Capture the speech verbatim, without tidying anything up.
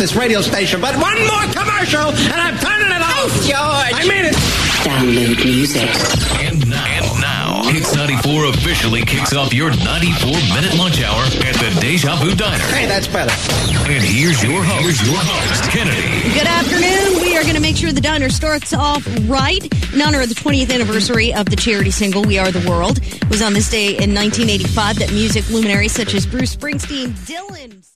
this radio station, but one more commercial, and I'm turning it off. Oh, George. I mean it. Download music. And now, and now, Hits ninety-four officially kicks off your ninety-four minute lunch hour at the Deja Vu Diner. Hey, that's better. And here's your host, here's your host, Kennedy. Good afternoon. We are going to make sure the diner starts off right in honor of the twentieth anniversary of the charity single, We Are the World. It was on this day in nineteen eighty-five that music luminaries such as Bruce Springsteen, Dylan...